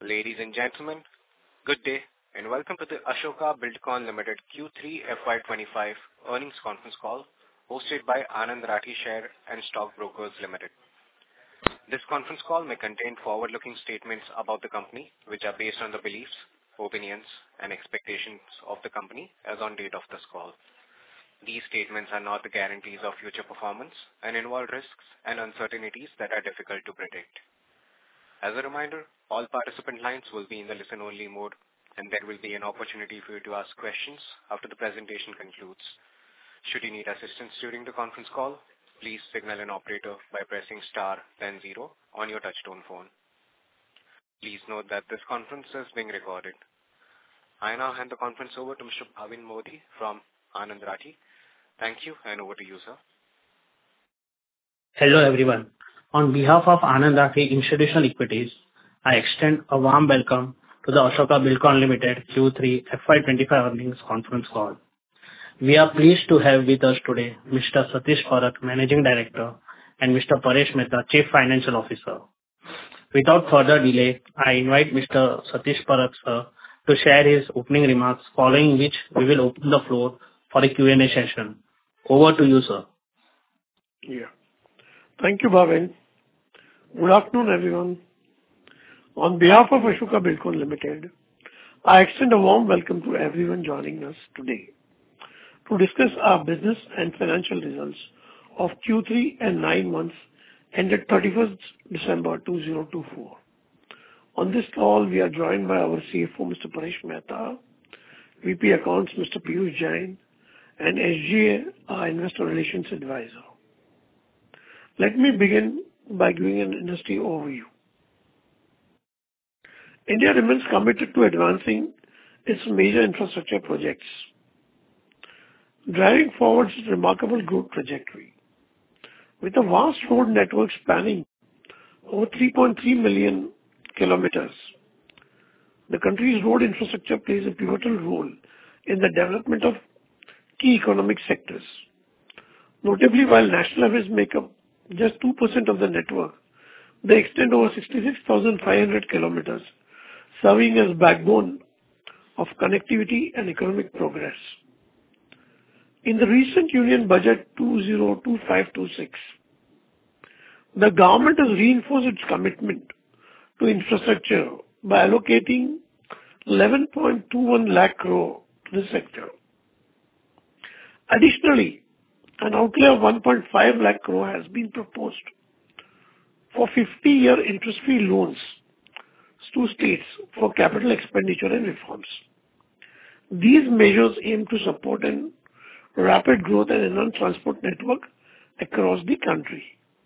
Ladies and gentlemen, good day and welcome to the Ashoka Buildcon Limited Q3 FY25 earnings conference call hosted by Anand Rathi Share and Stock Brokers Limited. This conference call may contain forward-looking statements about the company which are based on the beliefs, opinions and expectations of the company as on date of this call. These statements are not the guarantees of future performance and involve risks and uncertainties that are difficult to predict. As a reminder, all participant lines will be in the listen-only mode, and there will be an opportunity for you to ask questions after the presentation concludes. Should you need assistance during the conference call, please signal an operator by pressing star then 0 on your touchtone phone. Please note that this conference is being recorded. I now hand the conference over to Mr. Bhavin Modi from Anand Rathi. Thank you, and over to you, sir. Hello everyone. On behalf of Anand Rathi Institutional Equities, I extend a warm welcome to the Ashoka Buildcon Limited Q3 FY25 earnings conference call. We are pleased to have with us today Mr. Satish Parakh, Managing Director, and Mr. Paresh Mehta, Chief Financial Officer. Without further delay, I invite Mr. Satish Parakh, sir, to share his opening remarks, following which we will open the floor for a Q&A session. Over to you, sir. Yeah. Thank you, Bhavin. Good afternoon, everyone. On behalf of Ashoka Buildcon Limited, I extend a warm welcome to everyone joining us today to discuss our business and financial results of Q3 and 9 months ended 31st December 2024. On this call, we are joined by our CFO, Mr. Paresh Mehta, VP Accounts, Mr. Piyush Jain, and SGA, our Investor Relations Advisor. Let me begin by giving an industry overview. India remains committed to advancing its major infrastructure projects, driving forward its remarkable growth trajectory. With a vast road network spanning over 3.3 million kilometers, the country's road infrastructure plays a pivotal role in the development of key economic sectors. Notably, while national highways make up just 2% of the network, they extend over 66,500 kilometers, serving as backbone of connectivity and economic progress. In the recent Union Budget 2025-26, the government has reinforced its commitment to infrastructure by allocating 11.21 lakh crore to the sector. Additionally, an outlay of 1.5 lakh crore has been proposed for 50-year interest-free loans to states for capital expenditure and reforms. These measures aim to support a rapid growth and enhance transport network across the country.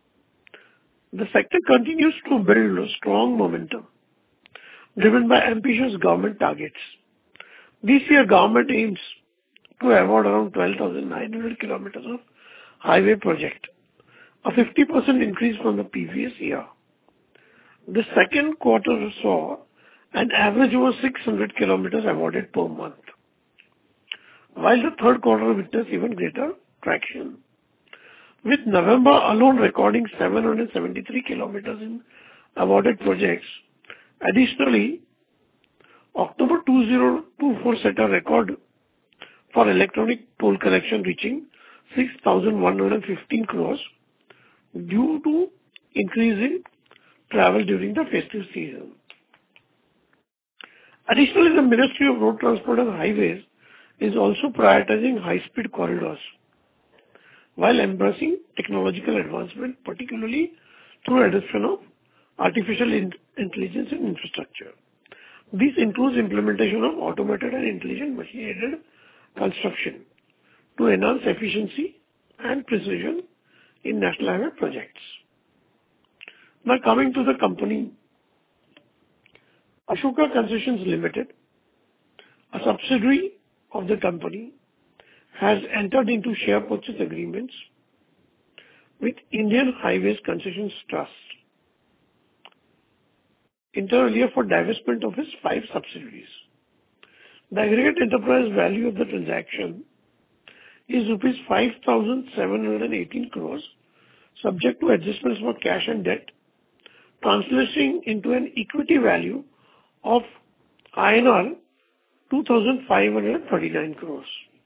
The sector continues to build a strong momentum driven by ambitious government targets. This year, government aims to award around 12,900 kilometers of highway project, a 50% increase from the previous year. The second quarter saw an average over 600 kilometers awarded per month, while the third quarter witnessed even greater traction, with November alone recording 773 kilometers in awarded projects. Additionally, October 2024 set a record for electronic toll collection reaching 6,115 crores due to increase in travel during the festive season. Additionally, the Ministry of Road Transport and Highways is also prioritizing high-speed corridors while embracing technological advancement, particularly through adoption of artificial intelligence in infrastructure. This includes implementation of automated and intelligent machine-aided construction to enhance efficiency and precision in national highway projects. Now coming to the company, Ashoka Concessions Limited, a subsidiary of the company, has entered into share purchase agreements with Indian Highways Concessions Trust, inter alia for divestment of its 5 subsidiaries. The aggregate enterprise value of the transaction is rupees 5,718 crores, subject to adjustments for cash and debt, translating into an equity value of INR 2,539 crores.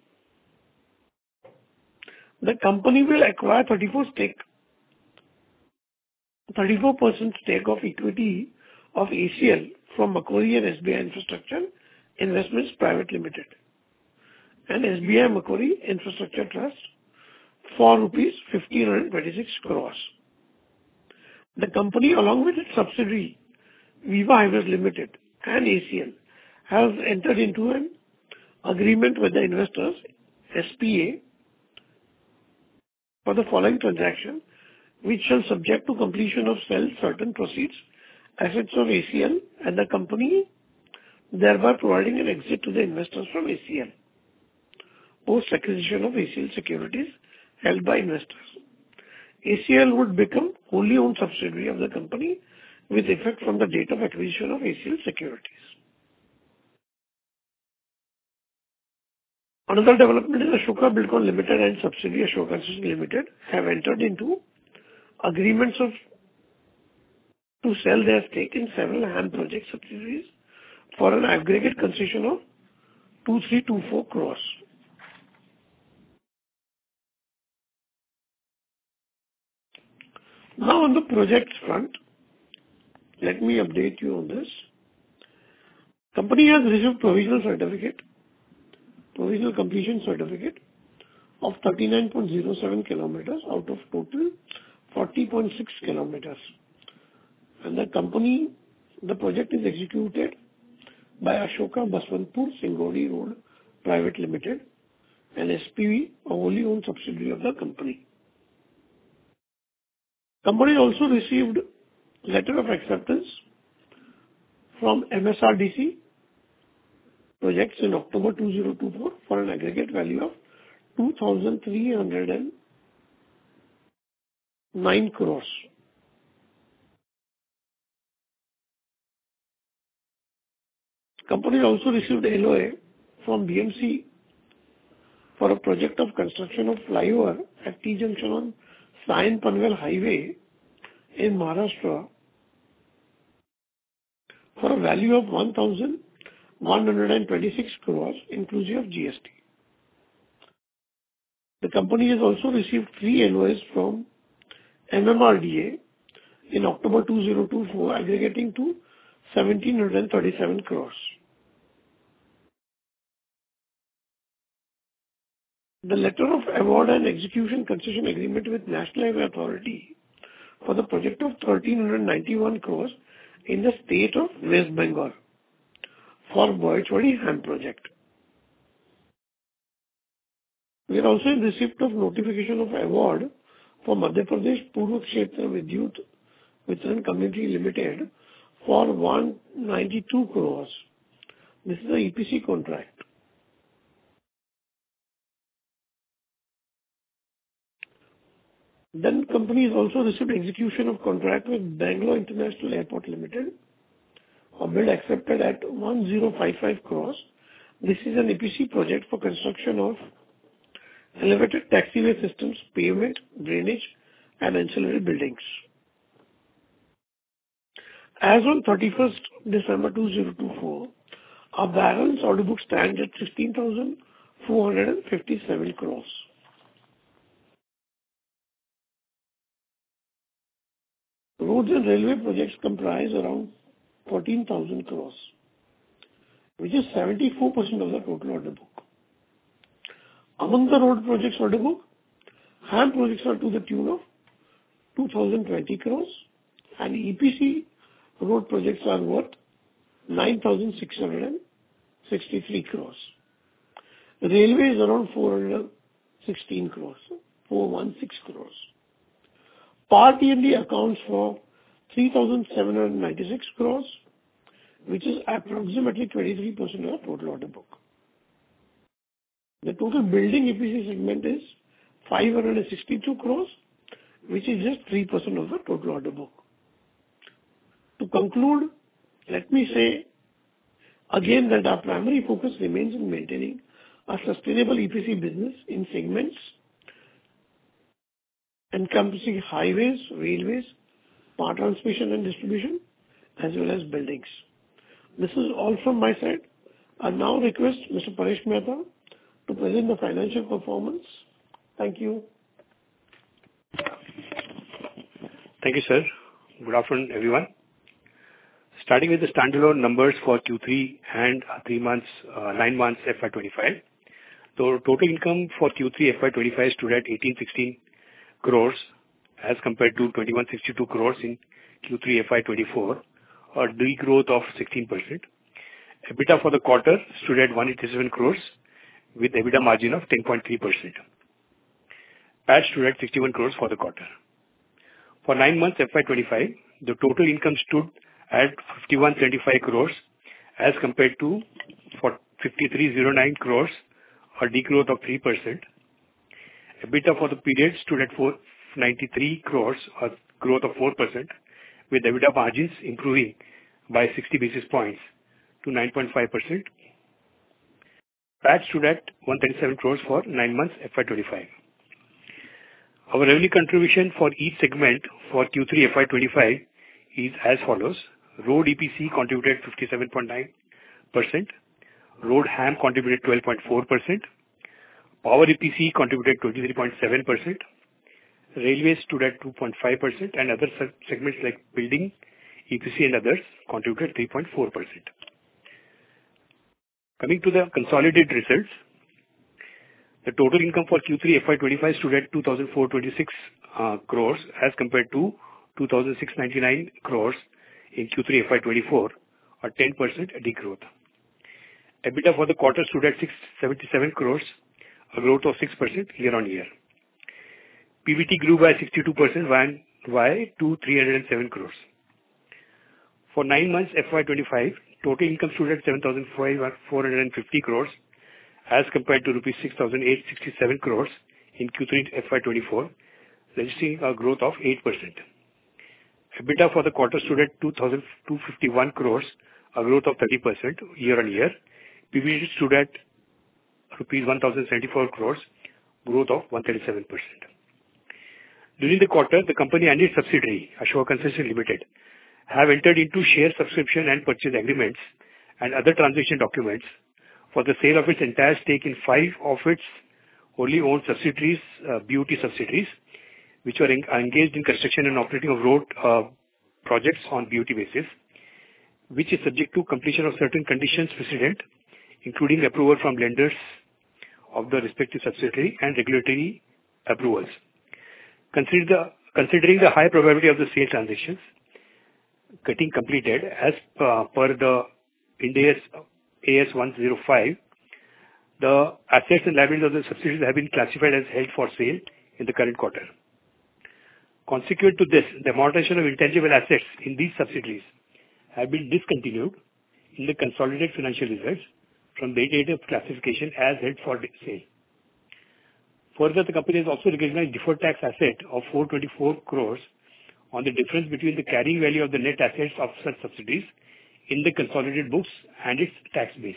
The company will acquire 34% stake of equity of ACL from Macquarie and SBI Infrastructure Investments Private Limited and SBI Macquarie Infrastructure Trust for rupees 1,526 crores. The company, along with its subsidiary Viva Highways Limited and ACL, has entered into an agreement with the investors, SPA, for the following transaction, which shall subject to completion of sell certain proceeds, assets of ACL and the company, thereby providing an exit to the investors from ACL, post acquisition of ACL securities held by investors. ACL would become wholly owned subsidiary of the company with effect from the date of acquisition of ACL securities. Another development is Ashoka Buildcon Limited and subsidiary Ashoka Concessions Limited have entered into agreements to sell their stake in several HAM project subsidiaries for an aggregate consideration of 2,324 crores. Now on the projects front, let me update you on this. Company has received provisional completion certificate of 39.07 kilometers out of total 40.6 kilometers. And the project is executed by Ashoka Baswantpur Singnodi Road Private Limited and SPV, a wholly owned subsidiary of the company. Company also received letter of acceptance from MSRDC projects in October 2024 for an aggregate value of 2,309 crores. Company also received LOA from BMC for a project of construction of flyover at T junction on Sion Panvel Highway in Maharashtra for a value of 1,126 crores inclusive of GST. The company has also received 3 LOAs from MMRDA in October 2024 aggregating to 1,737 crores. The letter of award and execution concession agreement with National Highway Authority for the project of 1,391 crores in the state of West Bengal for Boyachwadi HAM project. We are also in receipt of notification of award for Madhya Pradesh Purva Kshetra Vidyut Vitran Community Limited for 192 crores. This is the EPC contract. Then company has also received execution of contract with Bangalore International Airport Limited, a bid accepted at 1,055 crores. This is an EPC project for construction of elevated taxiway systems, pavement, drainage and ancillary buildings. As on 31st December 2024, our balance order book stands at 16,457 crores. Roads and railway projects comprise around 14,000 crores, which is 74% of the total order book. Among the road projects order book, HAM projects are to the tune of 2,020 crores and EPC road projects are worth 9,663 crores. Railway is around 416 crores, 416 crores. Power T&D accounts for 3,796 crores, which is approximately 23% of the total order book. The total building EPC segment is 562 crores, which is just 3% of the total order book. To conclude, let me say again that our primary focus remains in maintaining a sustainable EPC business in segments encompassing highways, railways, power transmission and distribution, as well as buildings. This is all from my side. I now request Mr. Paresh Mehta to present the financial performance. Thank you. Thank you, sir. Good afternoon, everyone. Starting with the standalone numbers for Q3 and 9 months FY25. The total income for Q3 FY25 stood at 1816 crores as compared to 2162 crores in Q3 FY24, a degrowth of 16%. EBITDA for the quarter stood at 187 crores with EBITDA margin of 10.3%. PAT stood at 61 crores for the quarter. For 9 months FY25, the total income stood at 5125 crores as compared to 5309 crores, a degrowth of 3%. EBITDA for the period stood at 493 crores, a growth of 4%, with EBITDA margins improving by 60 basis points to 9.5%. PAT stood at 137 crores for 9 months FY25. Our revenue contribution for each segment for Q3 FY25 is as follows. Road EPC contributed 57.9%. Road HAM contributed 12.4%. Power EPC contributed 23.7%. Railways stood at 2.5%, and other segments like building, EPC and others contributed 3.4%. Coming to the consolidated results, the total income for Q3 FY25 stood at 2,426 crores as compared to 2,699 crores in Q3 FY24, a 10% degrowth. EBITDA for the quarter stood at 677 crores, a growth of 6% year-on-year. PBT grew by 62% to 307 crores. For 9 months FY25, total income stood at 7,450 crores as compared to rupees 6,867 crores in Q3 FY24, registering a growth of 8%. EBITDA for the quarter stood at 2,251 crores, a growth of 30% year-on-year. PBT stood at rupees 1,074 crores, growth of 137%. During the quarter, the company and its subsidiary, Ashoka Concessions Limited, have entered into share subscription and purchase agreements and other transaction documents for the sale of its entire stake in 5 of its wholly owned subsidiaries, BOT subsidiaries, which are engaged in construction and operating of road projects on BOT basis, which is subject to completion of certain conditions precedent, including approval from lenders of the respective subsidiary and regulatory approvals. Considering the high probability of the sale transactions getting completed as per the Ind AS 105, the assets and liabilities of the subsidiaries have been classified as held for sale in the current quarter. Consequent to this, the amortization of intangible assets in these subsidiaries have been discontinued in the consolidated financial results from the date of classification as held for sale. Further, the company has also recognized deferred tax asset of 424 crores on the difference between the carrying value of the net assets of such subsidiaries in the consolidated books and its tax base.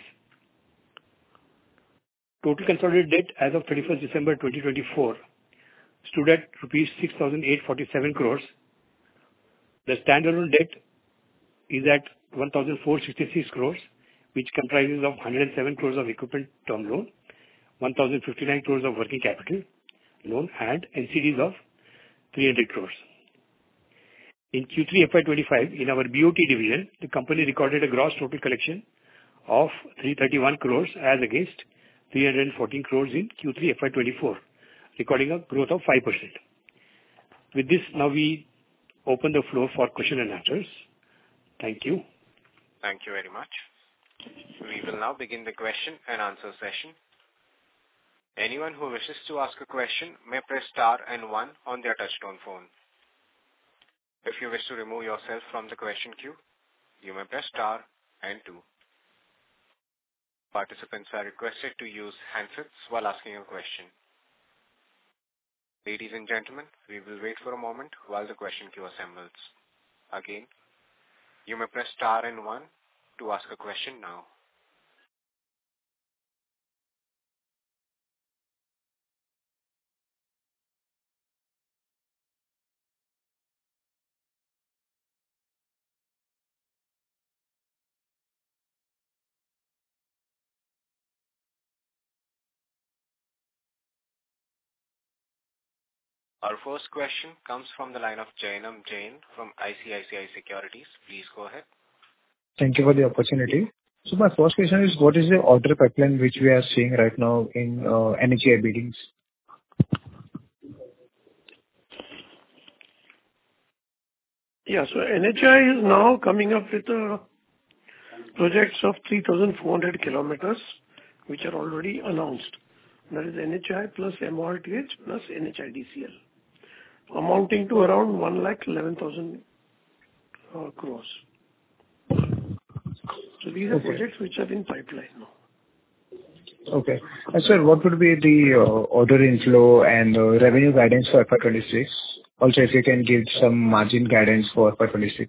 Total consolidated debt as of 31st December 2024 stood at rupees 6,847 crores. The standalone debt is at 1,466 crores, which comprises of 107 crores of equipment term loan, 1,059 crores of working capital loan, and NCDs of 300 crores. In Q3 FY25, in our BOT division, the company recorded a gross total collection of 331 crores as against 314 crores in Q3 FY24, recording a growth of 5%. With this, now we open the floor for question and answers. Thank you. Thank you very much. We will now begin the question and answer session. Anyone who wishes to ask a question may press star and 1 on their touchtone phone. If you wish to remove yourself from the question queue, you may press star and 2. Participants are requested to use handsets while asking a question. Ladies and gentlemen, we will wait for a moment while the question queue assembles. Again, you may press star and 1 to ask a question now. Our first question comes from the line of Jainam Jain from ICICI Securities. Please go ahead. Thank you for the opportunity. So my first question is, what is the order pipeline which we are seeing right now in NHAI biddings? Yeah, so NHAI is now coming up with projects of 3,400 kilometers, which are already announced. That is NHAI plus MoRTH plus NHIDCL, amounting to around 111,000 crores. So these are projects which are in pipeline now. Okay. And sir, what would be the order inflow and revenue guidance for FY26? Also, if you can give some margin guidance for FY26.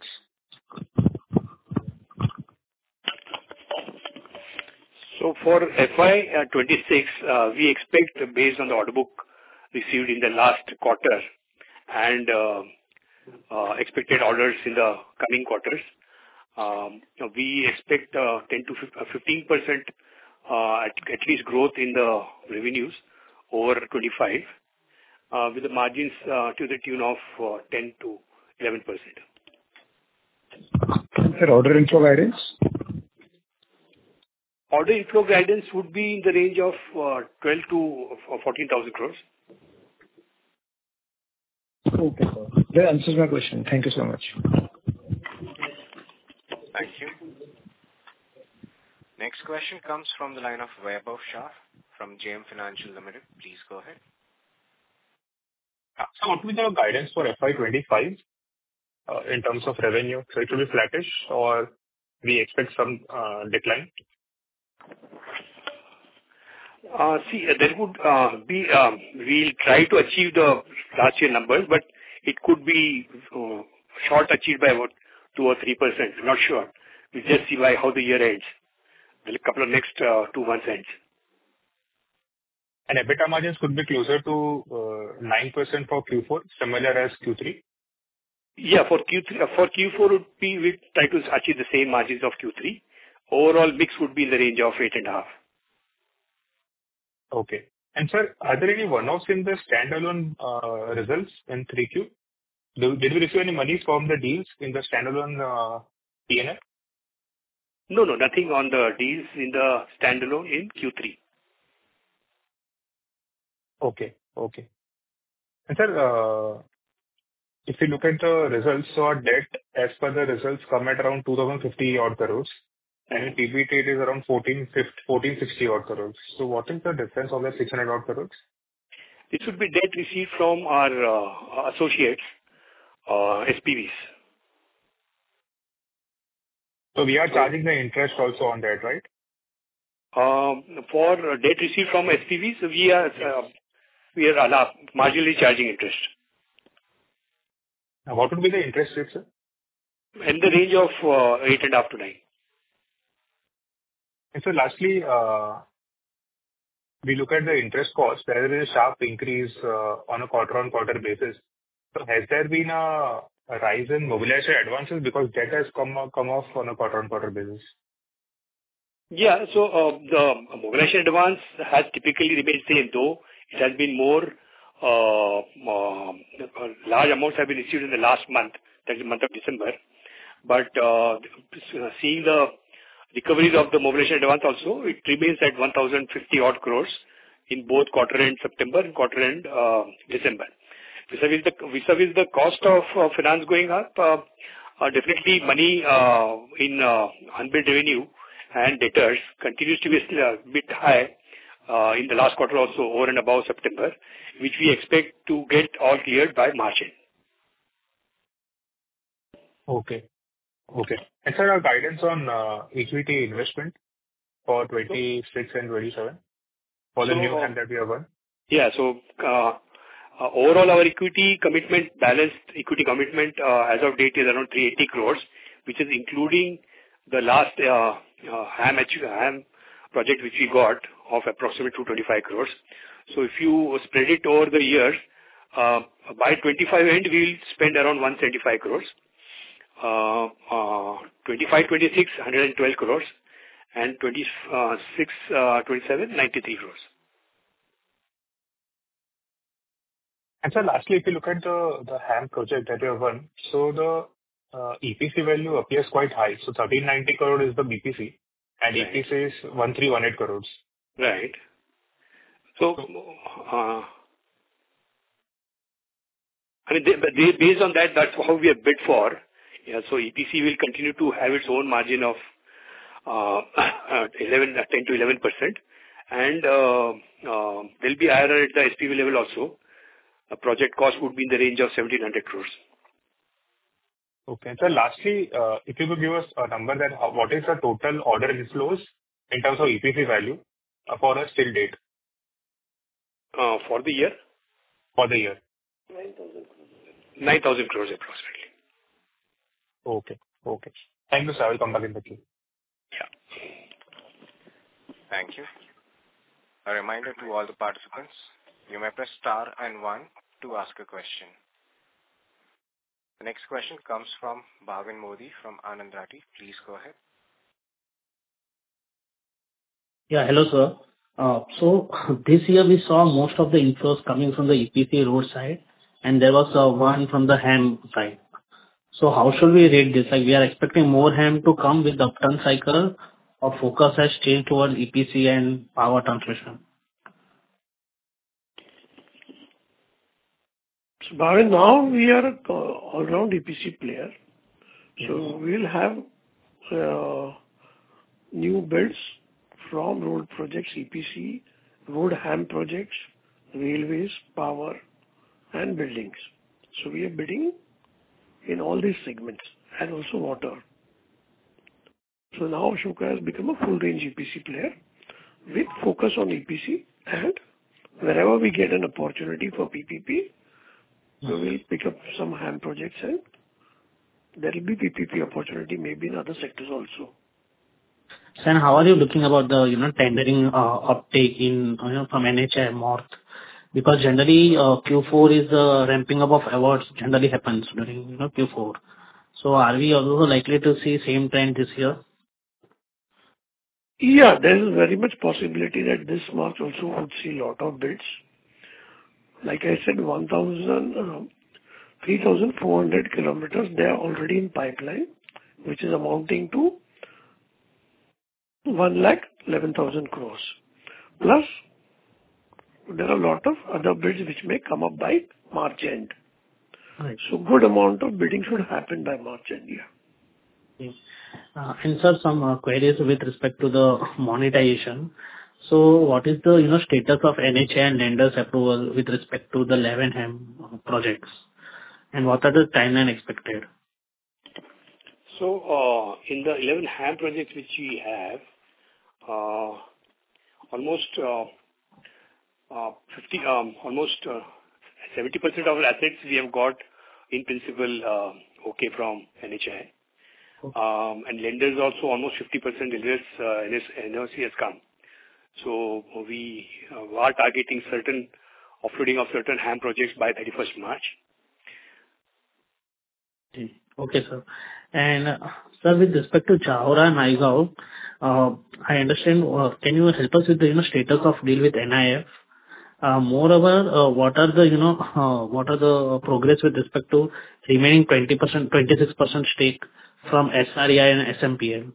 So for FY26, we expect, based on the order book received in the last quarter and expected orders in the coming quarters, we expect 10 to 15% at least growth in the revenues over 25, with the margins to the tune of 10 to 11%. Sir, order inflow guidance? Order inflow guidance would be in the range of 12 to 14,000 crores. Okay, sir. That answers my question. Thank you so much. Thank you. Next question comes from the line of Vaibhav Shah from JM Financial Limited. Please go ahead. So what will be the guidance for FY25 in terms of revenue? So it will be flattish, or we expect some decline? There would be, we'll try to achieve the last year numbers, but it could be short achieved by about 2 or 3%. Not sure. We'll just see by how the year ends. A couple of next 2 months ends. And EBITDA margins could be closer to 9% for Q4, similar as Q3? Yeah, for Q4 would be, we try to achieve the same margins of Q3. Overall mix would be in the range of 8.5. Okay. And sir, are there any one-offs in the standalone results in 3Q? Did we receive any money from the deals in the standalone P&L? No, nothing on the deals in the standalone in Q3. Okay. And sir, if you look at the results, so our debt as per the results come at around 2,050 odd crores, and PBT is around 1,460 odd crores. So what is the difference of the 600 odd crores? This would be debt received from our associates, SPVs. So we are charging the interest also on that, right? For debt received from SPVs, we are marginally charging interest. Now, what would be the interest rate, sir? In the range of 8.5 to 9. And so lastly, we look at the interest cost. There is a sharp increase on a quarter-on-quarter basis. So has there been a rise in mobilization advances because debt has come off on a quarter-on-quarter basis? Yeah, so the mobilization advance has typically remained same, though it has been more, large amounts have been received in the last month, that is the month of December. But seeing the recoveries of the mobilization advance also, it remains at 1,050 odd crores in both quarter end September and quarter end December. Vis-a-vis the cost of finance going up, definitely money in unbilled revenue and debtors continues to be still a bit high in the last quarter also, over and above September, which we expect to get all cleared by March end. Okay. And sir, our guidance on equity investment for 26 and 27 for the new hand that we have won? Yeah, so overall our equity commitment, balanced equity commitment as of date is around 380 crores, which is including the last HAM project which we got of approximately 225 crores. So if you spread it over the years, by 25 end we will spend around 175 crores. 25, 26, 112 crores, and 26, 27, 93 crores. And sir, lastly, if you look at the HAM project that you have won, so the EPC value appears quite high. So 1,390 crore is the BPC, and Right. EPC is 1,318 crores. Right. So, I mean, based on that, that's how we have bid for. Yeah, so EPC will continue to have its own margin of 10 to 11%, and there'll be higher at the SPV level also. A project cost would be in the range of 1,700 crores. Okay. Sir, lastly, if you could give us a number that what is the total order inflows in terms of EPC value for us till date For the year? for the year? 9,000 crores approximately. Okay. Okay. Thank you, sir. I will come back in the queue. Yeah. Thank you. A reminder to all the participants, you may press star and 1 to ask a question. The next question comes from Bhavin Modi from Anand Rathi. Please go ahead. Yeah, hello, sir. So this year we saw most of the inflows coming from the EPC road side, and there was one from the HAM side. So how should we rate this? Like, we are expecting more HAM to come with the upturn cycle, or focus has changed towards EPC and power transmission? So Bhavin, now we are a all-round EPC player. So we'll have new bids from road projects, EPC, road HAM projects, railways, power, and buildings. So we are bidding in all these segments, and also water. So now Ashoka has become a full-range EPC player with focus on EPC, and wherever we get an opportunity for PPP, we will pick up some HAM projects, and there will be PPP opportunity maybe in other sectors also. Sir, how are you looking about the tendering uptake in from NHAI North? Because generally Q4 is the ramping up of awards generally happens during Q4. So are we also likely to see same trend this year? Yeah, there is very much possibility that this March also would see a lot of bids. Like I said, 3,400 kilometers, they are already in pipeline, which is amounting to 1,11,000 crores. Plus, there are a lot of other bids which may come up by March end. Right. So good amount of bidding should happen by March end, yeah. Okay. And sir, some queries with respect to the monetization. So what is the status of NHAI and lenders approval with respect to the 11 HAM projects? And what are the timeline expected? So, in the 11 HAM projects which we have, almost 70% of our assets we have got in principle okay from NHAI. Okay. And lenders also almost 50% NOC has come. So we are targeting certain offloading of certain HAM projects by 31st March. Okay, sir. And sir, with respect to Jaora-Nayagaon, I understand. Can you help us with the status of deal with NIF? Moreover, what are the progress with respect to remaining 26% stake from SREI and SMPL?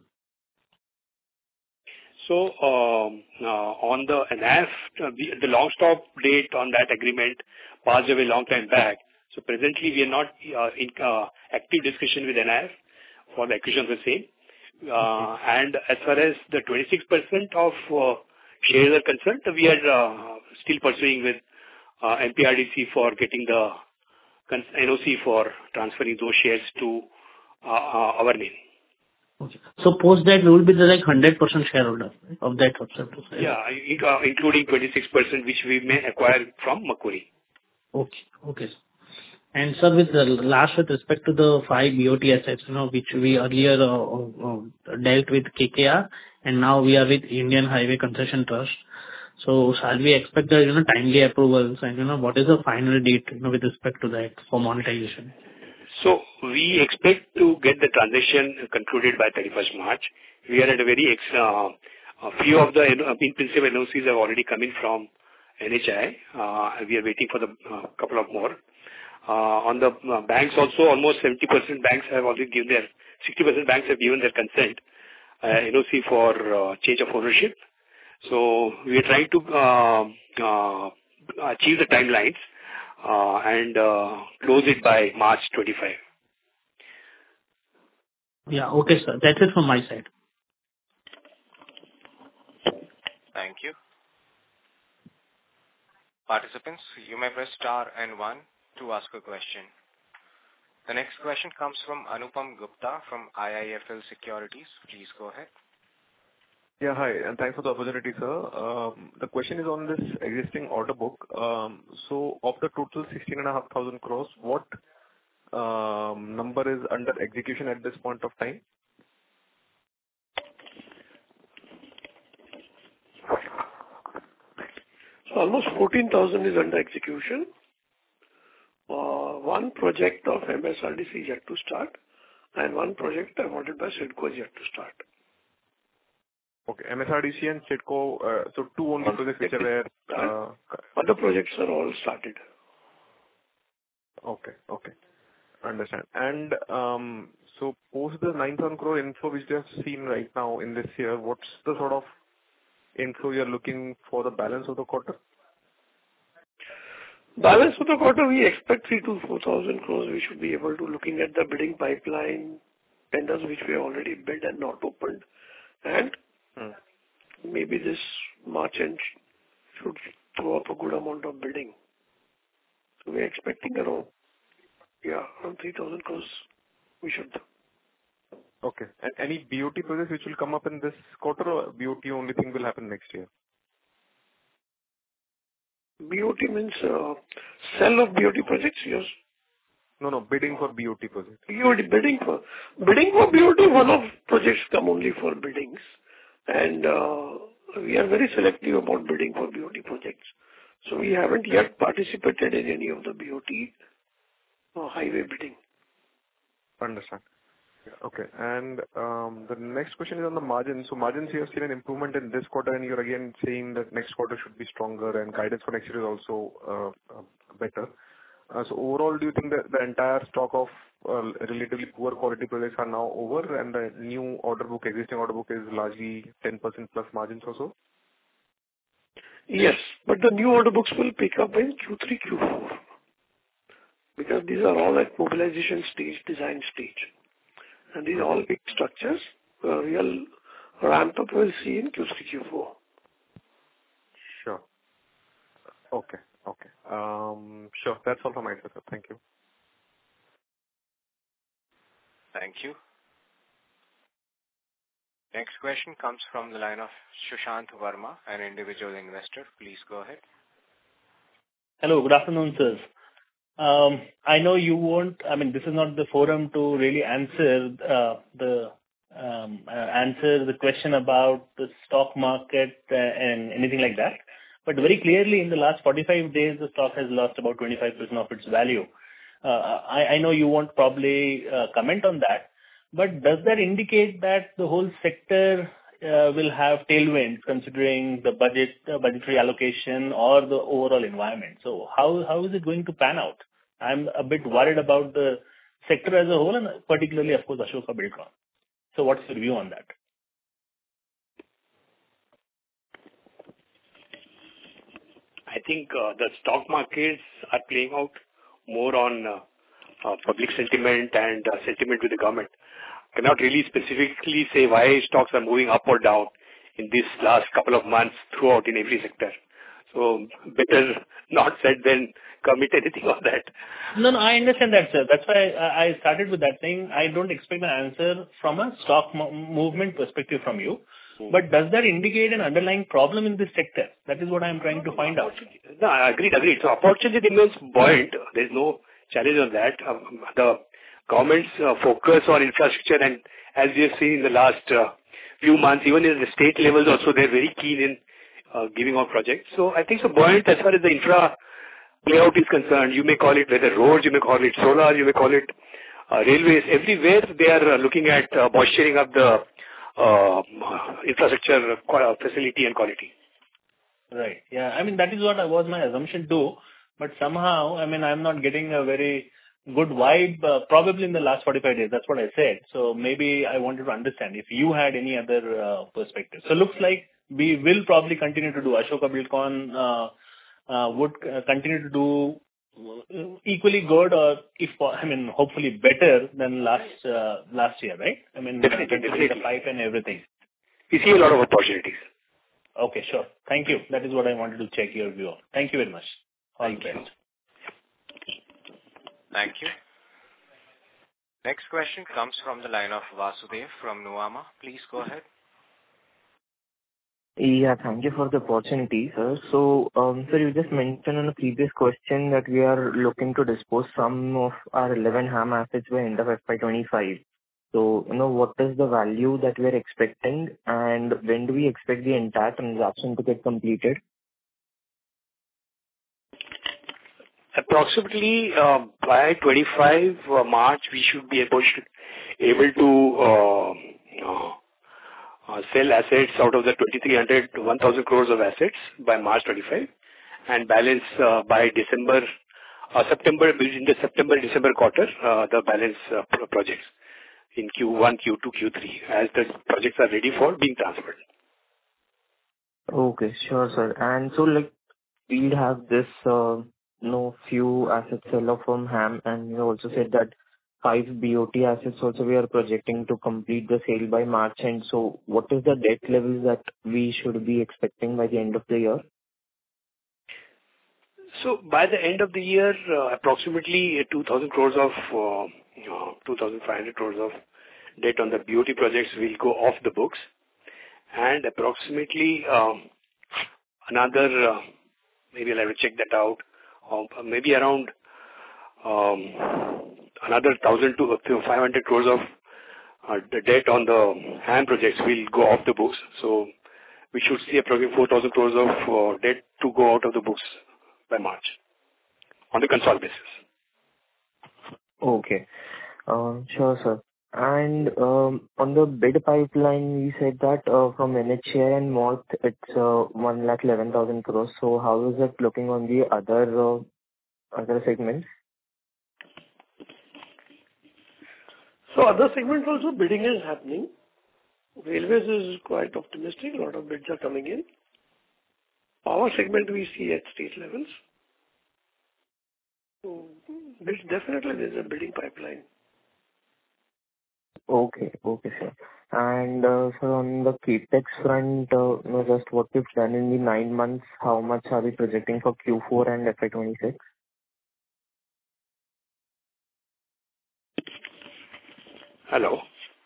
So, on the NIF, the long stop date on that agreement passed away long time back. So presently we are not in active discussion with NIF for the acquisition of the same. And as far as the 26% of shares are concerned, we are still pursuing with MPRDC for getting the NOC for transferring those shares to our name. Okay. So post that, we will be the 100% shareholder of that subsidiary. Yeah, including 26% which we may acquire from Macquarie. Okay. Okay. And sir, with respect to the 5 BOT assets, which we earlier dealt with KKR, and now we are with Indian Highway Concession Trust. So shall we expect the timely approvals, and what is the final date with respect to that for monetization? So we expect to get the transaction concluded by 31st March. We are at a very few of the in principle NOCs have already come in from NHI. We are waiting for the couple of more. On the banks also, almost 70% banks have already given 60% banks have given their consent, NOC for change of ownership. So we are trying to achieve the timelines and close it by March 25. Yeah. Okay, sir. That's it from my side. Thank you. Participants, you may press star and 1 to ask a question. The next question comes from Anupam Gupta from IIFL Securities. Please go ahead. Yeah, hi, and thanks for the opportunity, sir. The question is on this existing order book. So of the total 16,500 crores, what number is under execution at this point of time? So almost 14,000 is under execution. One project of MSRDC is yet to start, and one project awarded by CIDCO is yet to start. Okay, MSRDC and CIDCO, so two only projects which are where... Other projects are all started. Okay, understand. And so post the 9,000 crore inflow which they have seen right now in this year, what's the sort of inflow you're looking for the balance of the quarter? Balance of the quarter, we expect 3,000 to 4,000 crores. We should be able to, looking at the bidding pipeline, tenders which we have already bid and not opened, and maybe this March end should throw up a good amount of bidding. So we're expecting around 3,000 crores we should. Okay. And any BOT projects which will come up in this quarter, or BOT only thing will happen next year? BOT means sale of BOT projects, yes. No, bidding for BOT projects. Bidding for BOT, one of projects come only for biddings, and we are very selective about bidding for BOT projects. So we haven't yet participated in any of the BOT highway bidding. Understand. Okay. And the next question is on the margins. So margins, you have seen an improvement in this quarter, and you're again saying that next quarter should be stronger, and guidance for next year is also better. So overall, do you think that the entire stock of relatively poor quality projects are now over, and the new order book, existing order book, is largely 10% plus margins or so? Yes, but the new order books will pick up in Q3, Q4, because these are all at mobilization stage, design stage. And these are all big structures. Real ramp up we'll see in Q3, Q4. Sure. Okay. Sure. That's all from my side, sir. Thank you. Thank you. Next question comes from the line of Sushant Verma, an individual investor. Please go ahead. Hello, good afternoon, sirs. I know you won't, this is not the forum to really answer the question about the stock market and anything like that. But very clearly, in the last 45 days, the stock has lost about 25% of its value. I know you won't probably comment on that, but does that indicate that the whole sector will have tailwinds considering the budgetary allocation or the overall environment? So how is it going to pan out? I'm a bit worried about the sector as a whole, and particularly, of course, Ashoka Buildcon. So what's your view on that? I think the stock markets are playing out more on public sentiment and sentiment with the government. I cannot really specifically say why stocks are moving up or down in this last couple of months throughout in every sector. So better not said than commit anything on that. No, I understand that, sir. That's why I started with that thing. I don't expect an answer from a stock movement perspective from you. But does that indicate an underlying problem in this sector? That is what I'm trying to find out. No, agreed. So opportunity remains buoyant. There's no challenge on that. The government's focus on infrastructure, and as we have seen in the last few months, even in the state levels also, they're very keen in giving out projects. So I think so buoyant as far as the infra layout is concerned. You may call it whether roads, you may call it solar, you may call it railways. Everywhere they are looking at bolstering up the infrastructure facility and quality. Right. Yeah. I mean, that is what was my assumption too. But somehow, I mean, I'm not getting a very good vibe, probably in the last 45 days. That's what I said. So maybe I wanted to understand if you had any other perspective. So looks like we will probably continue to do Ashoka Buildcon, would continue to do equally good or I mean, hopefully better than last year, right? I mean, Definitely. The pipe and everything. We see a lot of opportunities. Okay, sure. Thank you. That is what I wanted to check your view on. Thank you very much. All the best. Thank you. Next question comes from the line of Vasudev from Nuvama. Please go ahead. Yeah, thank you for the opportunity, sir. So, sir, you just mentioned in a previous question that we are looking to dispose some of our 11 HAM assets by end of FY25. So, what is the value that we are expecting, and when do we expect the entire transaction to get completed? Approximately by 25 March, we should be able to sell assets out of the 2,300 to 1,000 crores of assets by March 25, and balance by September, in the September-December quarter, the balance projects in Q1, Q2, Q3, as the projects are ready for being transferred. Okay, sure, sir. And so, we'll have this, few assets sell off from HAM, and you also said that 5 BOT assets also we are projecting to complete the sale by March end. So what is the debt level that we should be expecting by the end of the year? So by the end of the year, approximately 2,000 crores of 2,500 crores of debt on the BOT projects will go off the books, and approximately another maybe I'll have to check that out. Maybe around another 1,000 to 500 crores of the debt on the HAM projects will go off the books. So we should see approximately 4,000 crores of debt to go out of the books by March on the consolidated basis. Okay. Sure, sir. And on the bid pipeline, you said that from NHAI and MoRTH, it's 1,11,000 crores. So how is it looking on the other segments? So other segments also bidding is happening. Railways is quite optimistic. A lot of bids are coming in. Power segment we see at state levels. So definitely there's a bidding pipeline. Okay, sir. And so on the capex front, just what we've done in the 9 months, how much are we projecting for Q4 and FY26? Hello.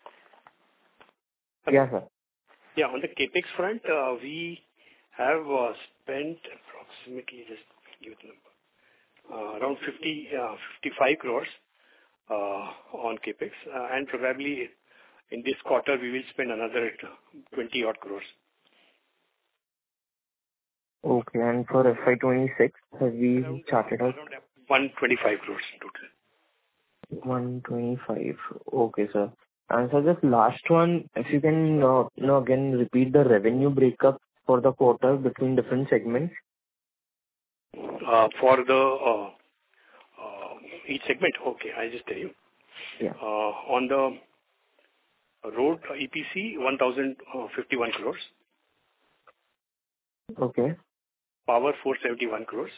Yeah, sir. Yeah, on the capex front, we have spent approximately, just give the number, around 55 crores on capex, and probably in this quarter we will spend another 20 odd crores. Okay, and for FY26, have we charted out? 125 crores total. 125. Okay, sir. And so just last one, if you can, again repeat the revenue breakup for the quarter between different segments. For the each segment, okay, I'll just tell you. Yeah. On the road EPC, 1,051 crores. Okay. Power, 471 crores.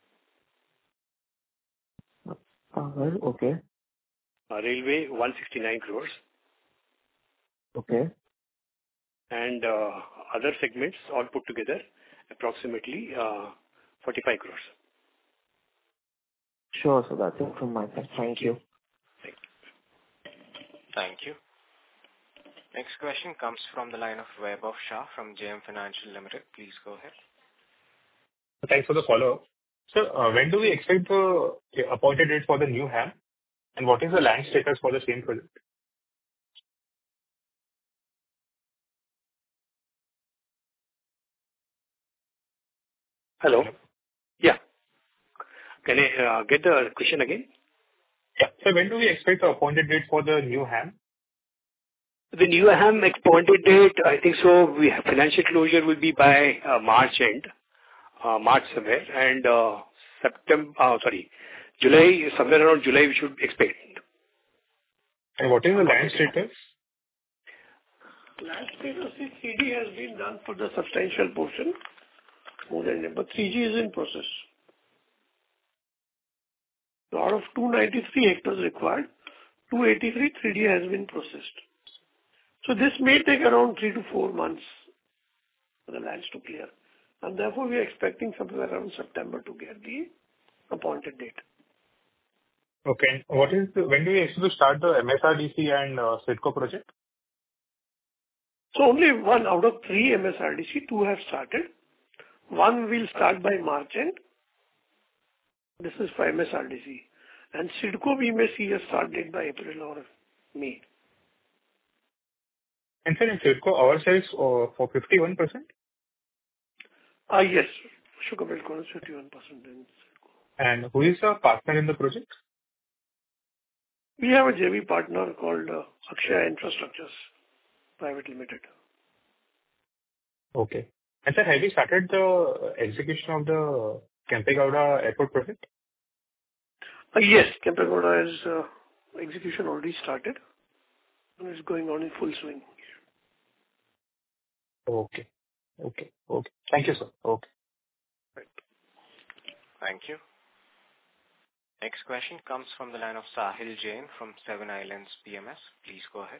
Power, okay. Railway, 169 crores. Okay. And other segments all put together, approximately 45 crores. Sure, so that's it from my side. Thank you. Thank you. Next question comes from the line of Vaibhav Shah from JM Financial Limited. Please go ahead. Thanks for the follow-up. Sir, when do we expect the appointed date for the new HAM? And what is the land status for the same project? Hello? Yeah. Can I get the question again? Yeah. So when do we expect the appointed date for the new HAM? The new HAM appointed date, I think so, financial closure will be by March end. March somewhere, and July, somewhere around July we should expect. And what is the land status? Land status is 3D has been done for the substantial portion, more than that, but 3G is in process. So out of 293 hectares required, 283 3D has been processed. So this may take around 3 to 4 months for the lands to clear. And therefore we are expecting somewhere around September to get the appointed date. Okay. When do you expect to start the MSRDC and CIDCO project? So only one out of 3 MSRDC, 2 have started. One will start by March end. This is for MSRDC. And CIDCO we may see a start date by April or May. And sir, in CIDCO, ourselves for 51%? Yes. Ashoka Buildcon is 51% in CIDCO. And who is the partner in the project? We have a JV partner called Akshaya Infrastructures Private Limited. Okay. And sir, have you started the execution of the Kempegowda Airport project? Yes, Kempegowda is execution already started and is going on in full swing. Okay. Thank you, sir. Okay. Right. Thank you. Next question comes from the line of Sahil Jain from Seven Islands PMS. Please go ahead.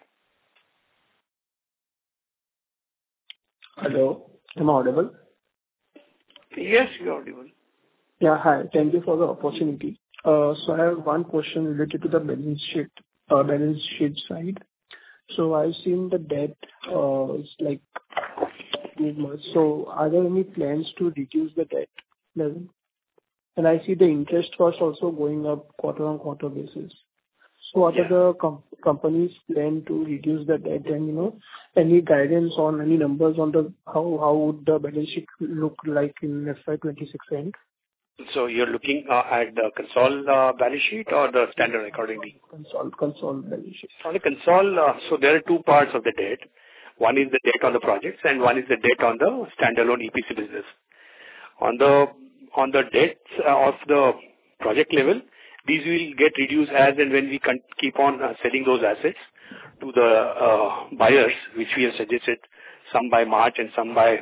Hello, am I audible? Yes, you are audible. Yeah, hi. Thank you for the opportunity. So I have one question related to the balance sheet side. So I've seen the debt is like too much. So are there any plans to reduce the debt level? And I see the interest cost also going up quarter-on-quarter basis. So what are the company's plan to reduce the debt, and any guidance on any numbers on the how would the balance sheet look like in FY26 end? So you're looking at the balance sheet or the standard accordingly? Console balance sheet. On the so there are two parts of the debt. One is the debt on the projects and one is the debt on the standalone EPC business. On the debts of the project level, these will get reduced as and when we keep on selling those assets to the buyers, which we have suggested, some by March and some by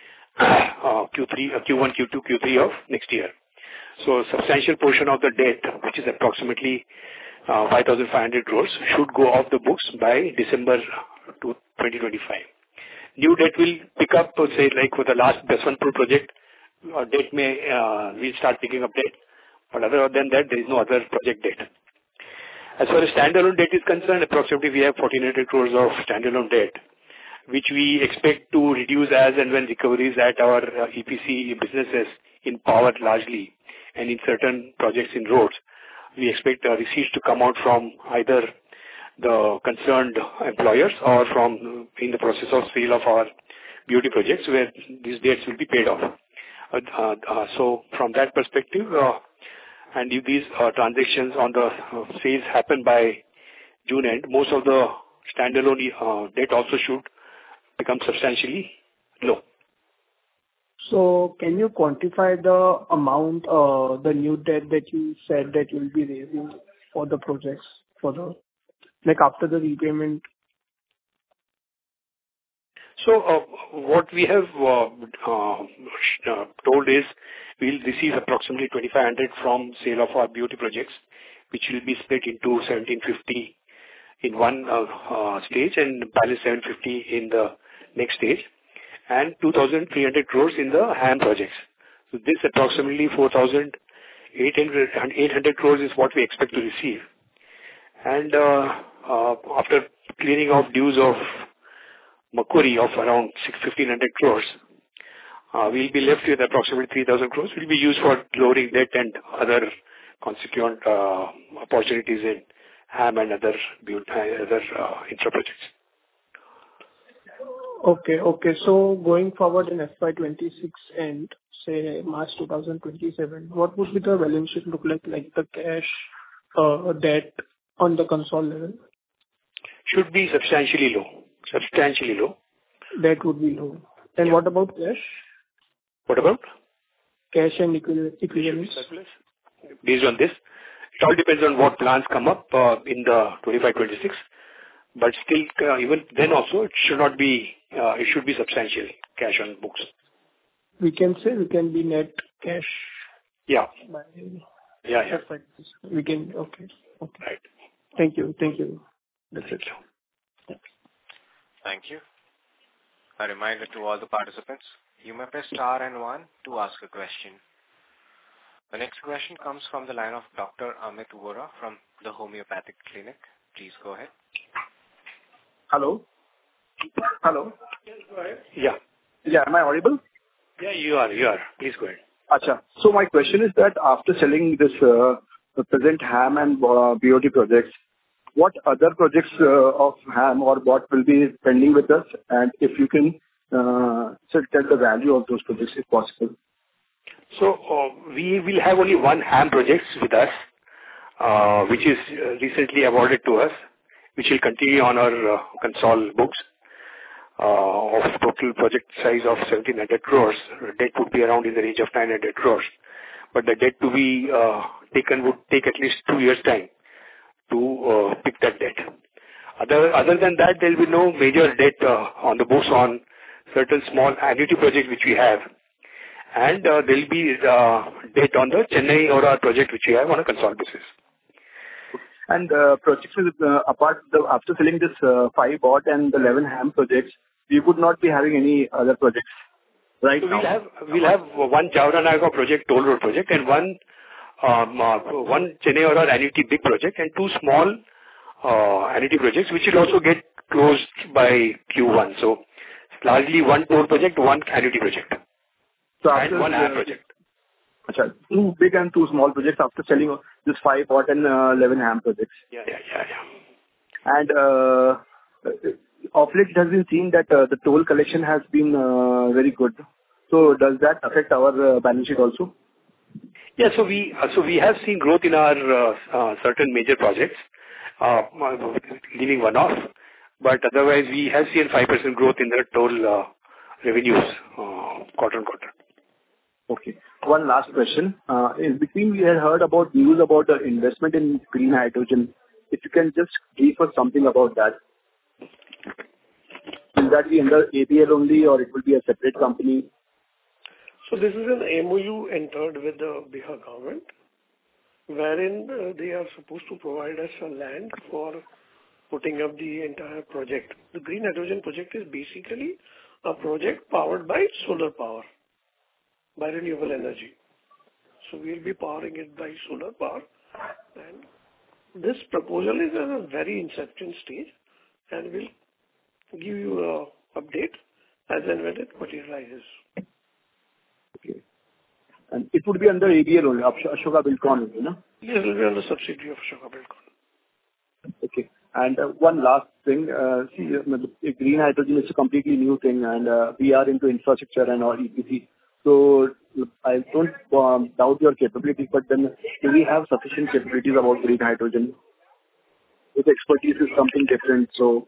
Q1, Q2, Q3 of next year. So a substantial portion of the debt, which is approximately 5,500 crores, should go off the books by December 2025. New debt will pick up, say, like for the last Baswantpur project, debt we'll start picking up debt. But other than that, there is no other project debt. As far as standalone debt is concerned, approximately we have 1,400 crores of standalone debt, which we expect to reduce as and when recoveries at our EPC businesses in power largely and in certain projects in roads. We expect receipts to come out from either the concerned employers or from in the process of sale of our beauty projects where these debts will be paid off. So from that perspective, and if these transactions on the sales happen by June end, most of the standalone debt also should become substantially low. So can you quantify the amount, the new debt that you said that you'll be raising for the projects, after the repayment? So what we have told is we'll receive approximately 2,500 from sale of our beauty projects, which will be split into 1,750 in one stage and balance 750 in the next stage, and 2,300 crores in the HAM projects. So this approximately 4,800 crores is what we expect to receive. And after clearing off dues of Macquarie of around 1,500 crores, we'll be left with approximately 3,000 crores. Will be used for lowering debt and other consequent opportunities in HAM and other infra projects. Okay. So going forward in FY26 and say March 2027, what would be the balance sheet look like the cash debt on the console level? Should be substantially low. That would be low. And what about cash? What about? cash and equivalents? Surplus. Based on this, it all depends on what plans come up in the 25-26. But still, even then also, it should not be. It should be substantial cash on books. We can say we can be net cash. Yeah. By Yeah. We can. Okay. Right. Thank you. That's it. Thank you. A reminder to all the participants, you may press star and 1 to ask a question. The next question comes from the line of Dr. Amit Vora from the Homeopathic Clinic. Please go ahead. Hello? Yeah. Yeah, am I audible? Yeah, you are. Please go ahead. Acha. So my question is that after selling this present HAM and BOT projects, what other projects of HAM or BOT will be pending with us? And if you can tell the value of those projects if possible. So we will have only one HAM project with us, which is recently awarded to us, which will continue on our consol books. Of total project size of 1,700 crores, debt would be around in the range of 900 crores. But the debt to be taken would take at least 2 years' time to pick that debt. Other than that, there will be no major debt on the books on certain small annuity projects which we have. And there will be debt on the Chennai Aura project which we have on a consol basis. And projects after selling this 5 BOT and 11 HAM projects, we would not be having any other projects right so now. We'll have one Jaora-Nayagaon project, toll road project, and one Chennai Aura annuity big project, and 2 small annuity projects which will also get closed by Q1. So it's largely one toll project, one annuity project, and one HAM project. Achha, 2 big and 2 small projects after selling this 5 BOT and 11 HAM projects. Yeah. And of late it has been seen that the toll collection has been very good. So does that affect our balance sheet also? Yeah, so we have seen growth in our certain major projects, leaving one off. But otherwise, we have seen 5% growth in the toll revenues quarter on quarter. Okay. One last question. In between, we had heard about news about the investment in green hydrogen. If you can just brief us something about that. Will that be under ABL only, or it will be a separate company? So this is an MOU entered with the Bihar government, wherein they are supposed to provide us a land for putting up the entire project. The green hydrogen project is basically a project powered by solar power, by renewable energy. So we'll be powering it by solar power. And this proposal is at a very inception stage, and we'll give you an update as and when it materializes. Okay. And it would be under ABL only, Ashoka Buildcon only, no? Yes, it will be under subsidiary of Ashoka Buildcon. Okay. And one last thing, green hydrogen is a completely new thing, and we are into infrastructure and all EPC. So I don't doubt your capabilities, but then do we have sufficient capabilities about green hydrogen? With expertise is something different, so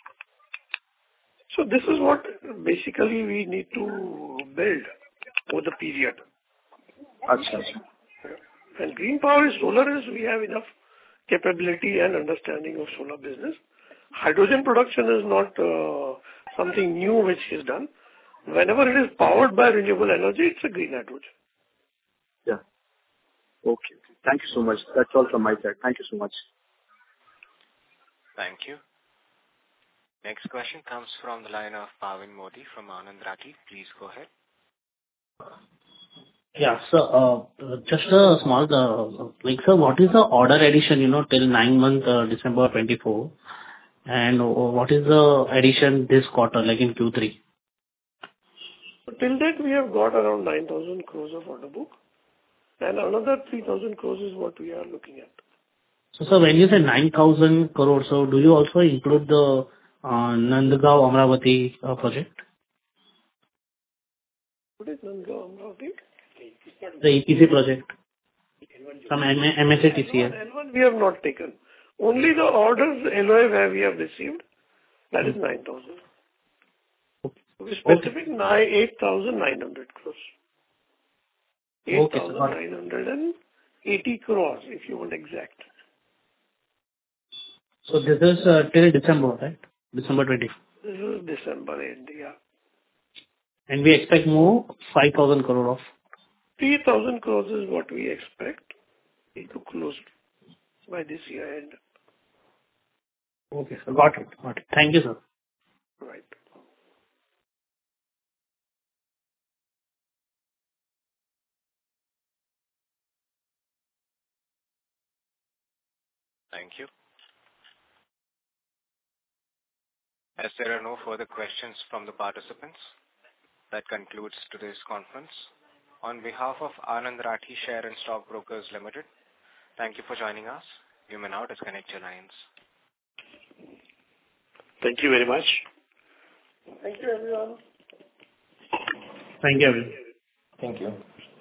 this is what basically we need to build over the period. Achha. And green power is solar, we have enough capability and understanding of solar business. Hydrogen production is not something new which is done. Whenever it is powered by renewable energy, it's a green hydrogen. Yeah. Okay. Thank you so much. That's all from my side. Thank you so much. Thank you. Next question comes from the line of Pavin Modi from Anand Rathi. Please go ahead. Yeah. So, just a small, sir, what is the order addition, till 9 months, December 24? And what is the addition this quarter, like in Q3? Till date, we have got around 9,000 crores of order book, and another 3,000 crores is what we are looking at. So, sir, when you say 9,000 crores, so do you also include the Nandgaon Amravati project? What is Nandgaon Amravati? The EPC project from MSATCL. L1 we have not taken. Only the orders LOI where we have received, that is 9,000. Okay. To be specific, 8,900 crores. Okay, sir. Got it. 8,980 crores, if you want exact. So this is till December, right? December 20. This is December end, yeah. And we expect more 5,000 crore of. 3,000 crores is what we expect to close by this year end. Okay, sir. Got it. Got it. Thank you, sir. Right. Thank you. As there are no further questions from the participants, that concludes today's conference. On behalf of Anand Rathi Share and Stock Brokers Limited, thank you for joining us. You may now disconnect your lines. Thank you very much. Thank you, everyone. Thank you, everyone. Thank you.